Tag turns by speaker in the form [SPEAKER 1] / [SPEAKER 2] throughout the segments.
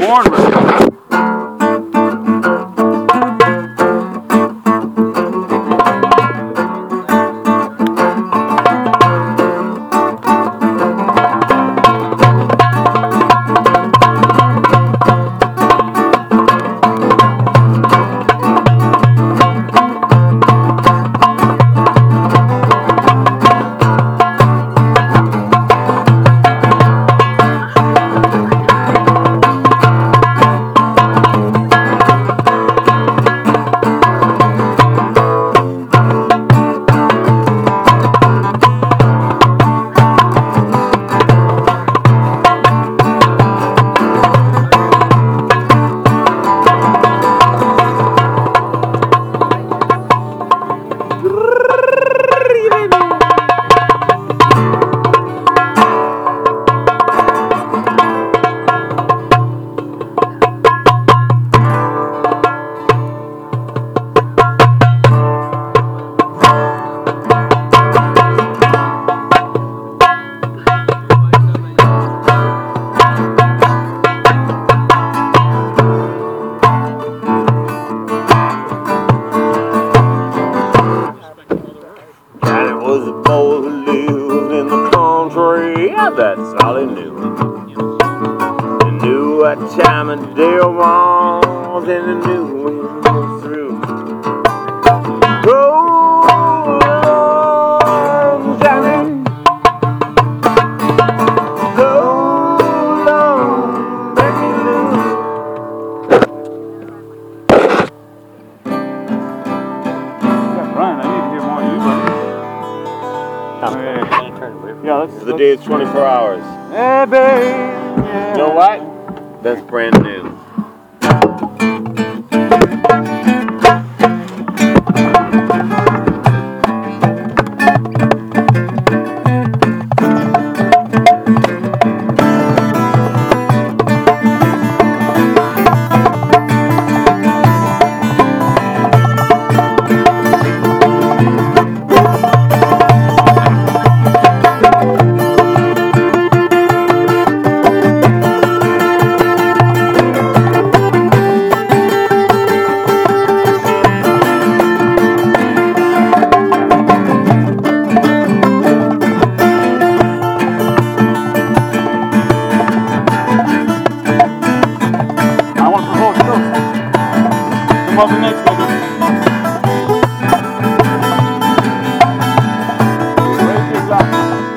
[SPEAKER 1] Born ready.
[SPEAKER 2] Was a boy who lived in the country, that's all he knew. He knew what time of day it was, and he knew when it was through. Roll on, Johnny. Roll on, Becky Lou.
[SPEAKER 1] Ryan, I need to hear more of you, buddy. Yeah, let's.
[SPEAKER 2] The day is 24 hours.
[SPEAKER 1] Hey, babe. Yeah.
[SPEAKER 2] You know what? That's brand new.
[SPEAKER 1] Mother Nature, baby. Raise your glass.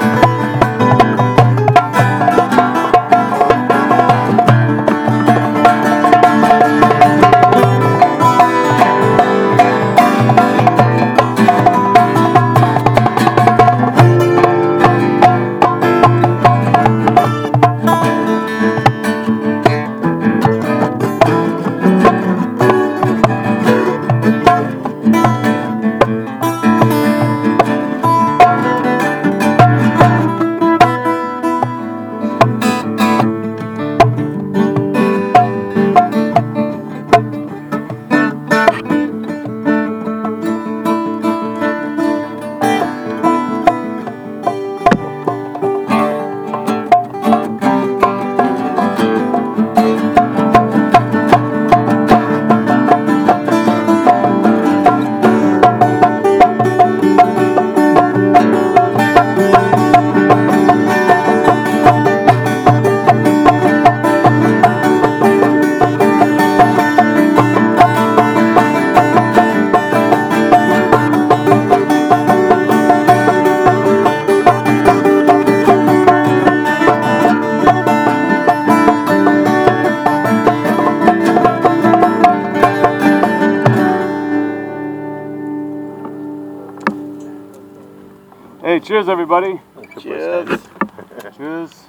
[SPEAKER 1] Hey, cheers, everybody.
[SPEAKER 2] Cheers.
[SPEAKER 1] Cheers.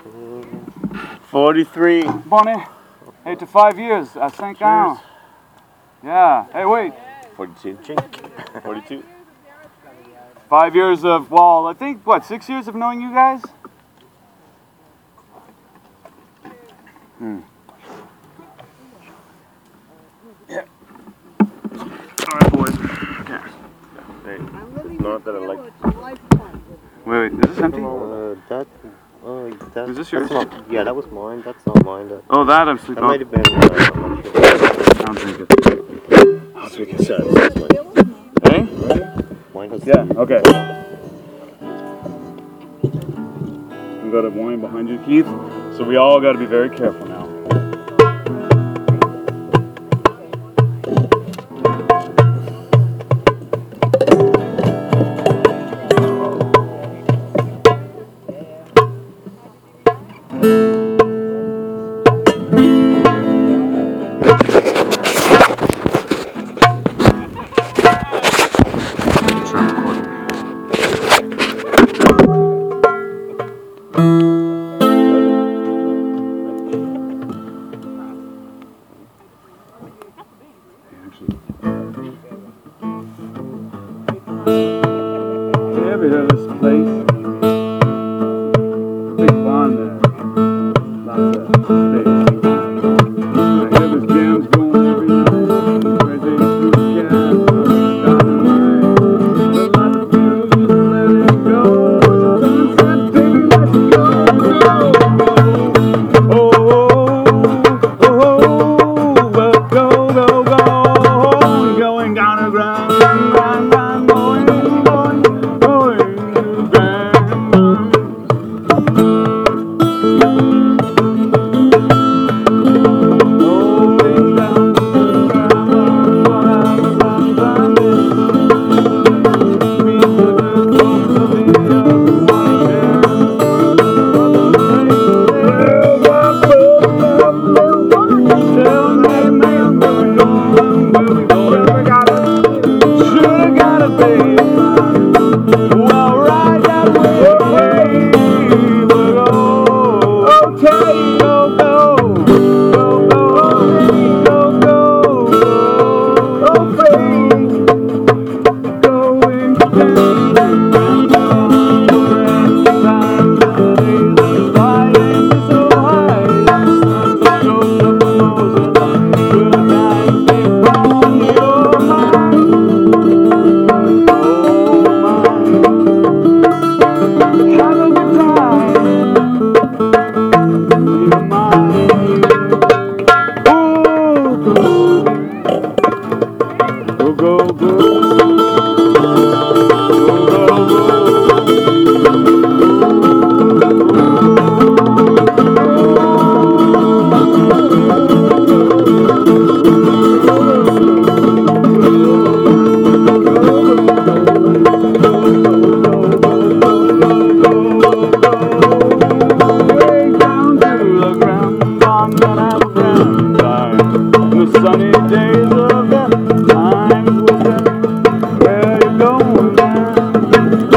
[SPEAKER 2] 43.
[SPEAKER 1] Bonnie. Hey, to 5 years at St. Gallen. Yeah. Hey, wait.
[SPEAKER 2] 42. 42.
[SPEAKER 1] 5 years of, well, I think, what, 6 years of knowing you guys? Yeah. All right, boys. Okay.
[SPEAKER 2] Hey, it's not that I like.
[SPEAKER 1] Wait, is this empty?
[SPEAKER 2] That. Oh, that's.
[SPEAKER 1] Is this yours?
[SPEAKER 3] Yeah, that was mine. That's not mine.
[SPEAKER 1] Oh, that I'm sleeping
[SPEAKER 3] That
[SPEAKER 1] on.
[SPEAKER 3] might have been. I'm not sure.
[SPEAKER 1] I don't think it.
[SPEAKER 3] I'll take a shot. That's mine.
[SPEAKER 1] Hey?
[SPEAKER 3] Mine has.
[SPEAKER 1] Yeah, okay. We got a wine behind you, Keith. So we all got to be very careful now. You ever heard of this place? Big barn there. Lots of space. I hear there's jams going every night. Where they do jams down the line. There's lots of views, let it go. Sunset, baby, let's go, go. But go. Going down the ground. Sunny days of the times with them. Where you going, man?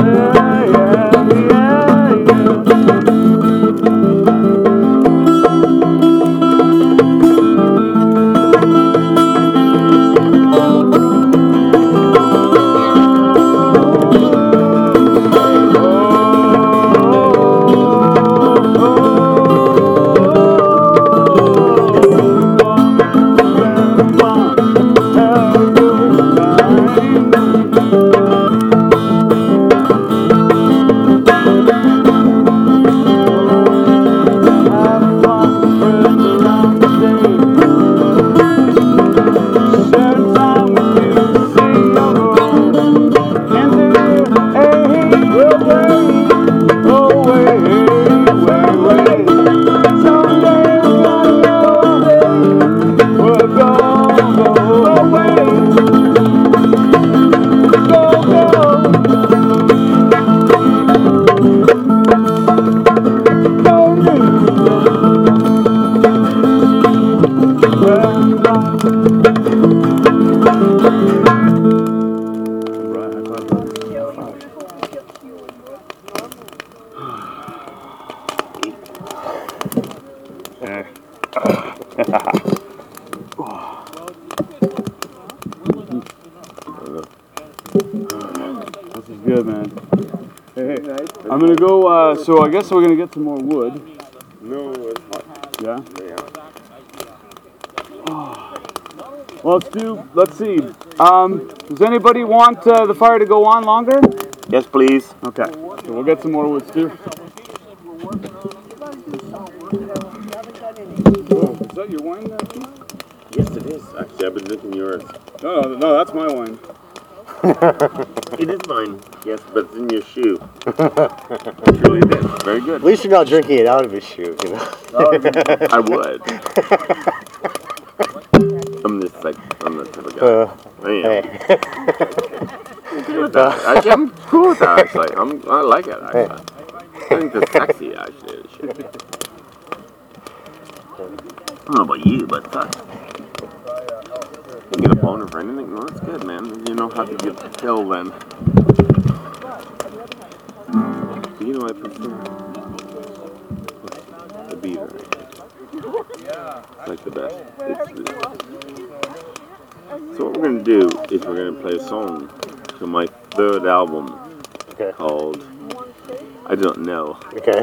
[SPEAKER 1] This is good, man. Hey, I'm gonna go, so I guess we're gonna get some more wood.
[SPEAKER 3] No, it's hot.
[SPEAKER 1] Yeah?
[SPEAKER 3] Yeah.
[SPEAKER 1] Well, Stu, let's see. Does anybody want the fire to go on longer?
[SPEAKER 3] Yes, please.
[SPEAKER 1] Okay, so we'll get some more wood, Stu. that your wine, Keith?
[SPEAKER 2] Yes, it is. Actually, I've been drinking yours.
[SPEAKER 1] No, that's my wine.
[SPEAKER 2] It is mine. Yes, but it's in your shoe. Really, it is. Very good.
[SPEAKER 3] At least you're not drinking it out of his shoe, you know.
[SPEAKER 2] I would. I'm just like, I'm that type of guy. I am.
[SPEAKER 3] Hey.
[SPEAKER 2] Actually, I'm cool with that, actually. I like it, actually. I think it's sexy, actually. This shit. I don't know about you, but you get a boner for anything. No, that's good, man. You know how to get the kill then. You know, I prefer the beaver. It's like the best. So what we're gonna do is we're gonna play a song to my third album called I Don't Know.
[SPEAKER 3] Okay.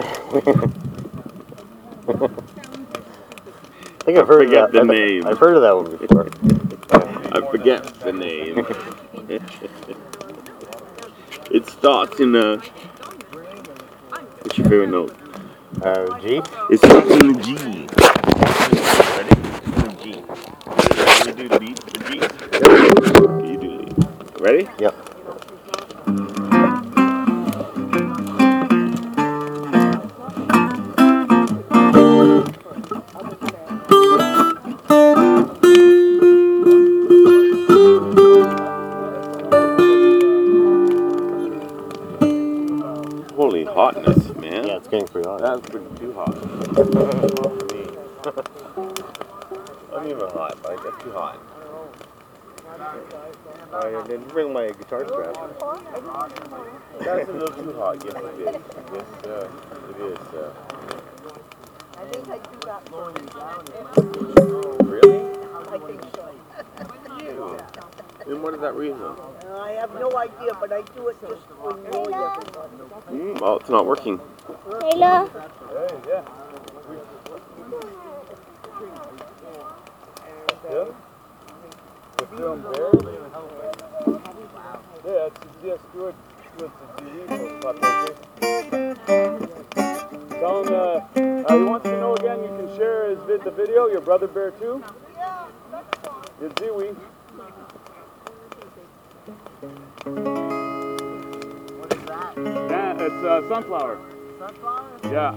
[SPEAKER 3] I think I've heard of that.
[SPEAKER 2] The name.
[SPEAKER 3] I've heard of that one before.
[SPEAKER 2] I forget the name. It starts in what's your favorite note?
[SPEAKER 3] G?
[SPEAKER 2] It starts in the G. Ready? G. You do the beat, the G. You do it. Ready?
[SPEAKER 3] Yep.
[SPEAKER 2] Holy hotness, man.
[SPEAKER 3] Yeah, it's getting pretty hot.
[SPEAKER 2] That's pretty too hot. I'm even hot, but that's too hot.
[SPEAKER 3] I didn't bring my guitar strap.
[SPEAKER 2] That's a little too hot. Yes, it is. Yes, it is.
[SPEAKER 4] I think I do that for
[SPEAKER 2] Really?
[SPEAKER 4] I think so.
[SPEAKER 2] And what is that reason?
[SPEAKER 4] I have no idea, but I do it just to annoy everybody.
[SPEAKER 2] Well, it's not working.
[SPEAKER 5] Hello.
[SPEAKER 1] The film there? Yeah, it's just good with the TV for Tell him, he wants to know again, you can share the video, your brother bear too?
[SPEAKER 4] Yeah, that's fine.
[SPEAKER 1] Your Ziwi.
[SPEAKER 4] What is that?
[SPEAKER 1] Yeah, it's sunflower.
[SPEAKER 4] Sunflower?
[SPEAKER 1] Yeah.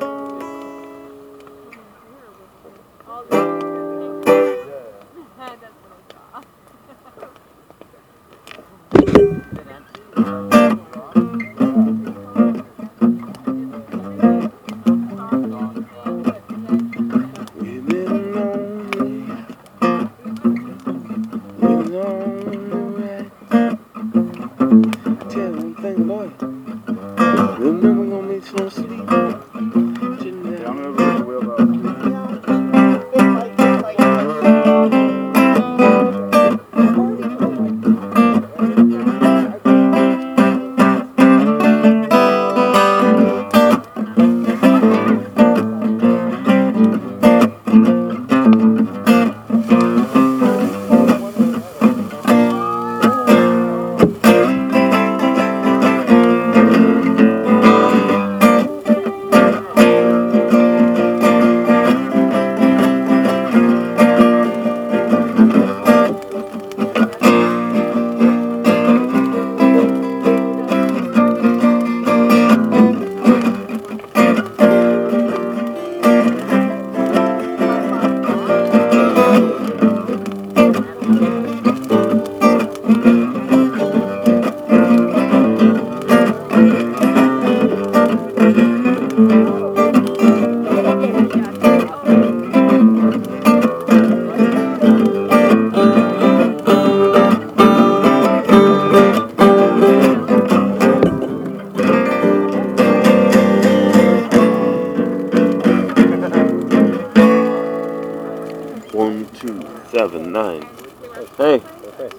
[SPEAKER 2] Hey.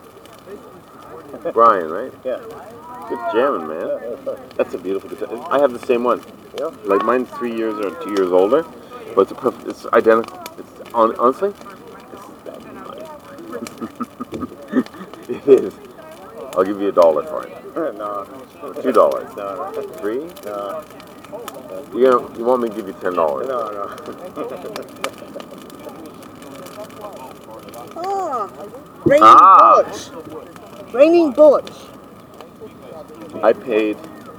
[SPEAKER 2] Brian, right?
[SPEAKER 3] Yeah.
[SPEAKER 2] Good jamming, man. That's a beautiful guitar. I have the same one.
[SPEAKER 3] Yeah.
[SPEAKER 2] Like mine's 3 years or 2 years older, but it's a perfect. It's identical. It's honestly, it's better than mine. It is. I'll give you $1 for it.
[SPEAKER 3] No.
[SPEAKER 2] $2.
[SPEAKER 3] No.
[SPEAKER 2] $3?
[SPEAKER 3] No.
[SPEAKER 2] You want me to give you $10?
[SPEAKER 3] No.
[SPEAKER 4] Raining
[SPEAKER 2] Ah.
[SPEAKER 4] Bullets. Raining Bullets.
[SPEAKER 2] I paid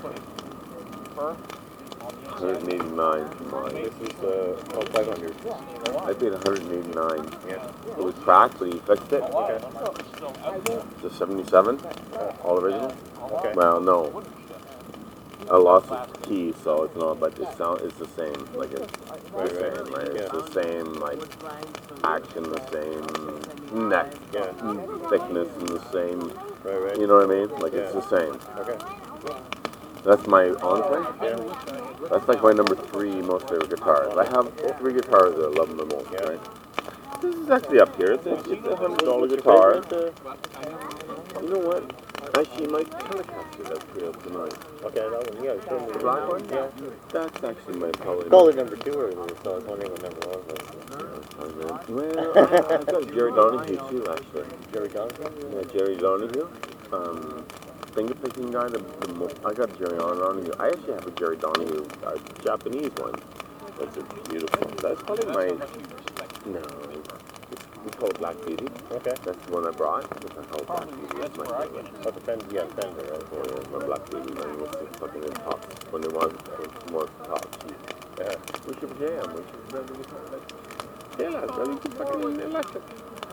[SPEAKER 2] 189 for mine.
[SPEAKER 3] This is 500.
[SPEAKER 2] I paid 189.
[SPEAKER 3] Yeah.
[SPEAKER 2] It was cracked, but he fixed it.
[SPEAKER 3] Okay.
[SPEAKER 2] It's a 77, all original.
[SPEAKER 3] Okay.
[SPEAKER 2] Well, no. I lost the key, so it's not. But the sound is the same. Like it's the same. Right? It's the same. Like action, the same neck thickness, and the same.
[SPEAKER 3] Right.
[SPEAKER 2] You know what I mean? Like it's the same.
[SPEAKER 3] Okay.
[SPEAKER 2] That's my honestly.
[SPEAKER 3] Yeah.
[SPEAKER 2] That's like my number 3 most favorite guitars. I have 3 guitars that I love the most. Right? This is actually up here. It's a $100 guitar. You know what? Actually, my Telecaster that's here tonight.
[SPEAKER 3] Okay, that one. Yeah, show me
[SPEAKER 2] The black one?
[SPEAKER 3] Yeah.
[SPEAKER 2] That's actually my probably.
[SPEAKER 3] Call it number 2 earlier, so I was wondering what number 1 was.
[SPEAKER 2] Well, I got Jerry Donahue too, actually.
[SPEAKER 3] Jerry Johnson?
[SPEAKER 2] Yeah, Jerry Donahue. Finger picking guy. I got Jerry Donahue. I actually have a Jerry Donahue Japanese one. That's beautiful. That's probably my. No. We call it Black Beauty.
[SPEAKER 3] Okay.
[SPEAKER 2] That's the one I brought. I call it Black Beauty. That's my favorite.
[SPEAKER 3] Oh, the Fender, right?
[SPEAKER 2] Yeah, my Black Beauty. When was fucking in top. When they want more top.
[SPEAKER 3] Yeah.
[SPEAKER 2] We should jam. We should jam. Yeah, so you can fucking electric.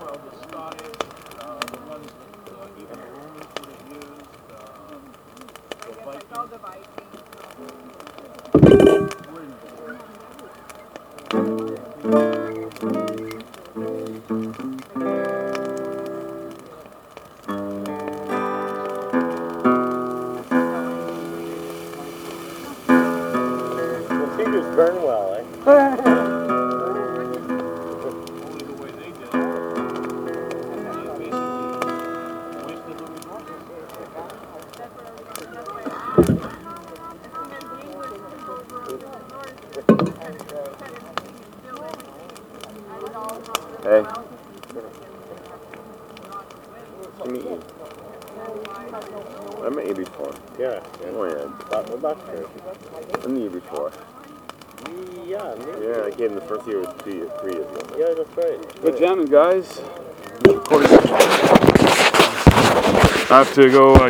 [SPEAKER 3] The fingers burn well, eh?
[SPEAKER 2] Hey. Nice to meet you. I met you before.
[SPEAKER 3] Yeah.
[SPEAKER 2] Oh yeah.
[SPEAKER 3] That's true.
[SPEAKER 2] I knew you before.
[SPEAKER 3] Yeah, maybe.
[SPEAKER 2] Yeah, I came the first year was 3 years ago.
[SPEAKER 3] Yeah, that's right.
[SPEAKER 1] Good jamming, guys. I have to go.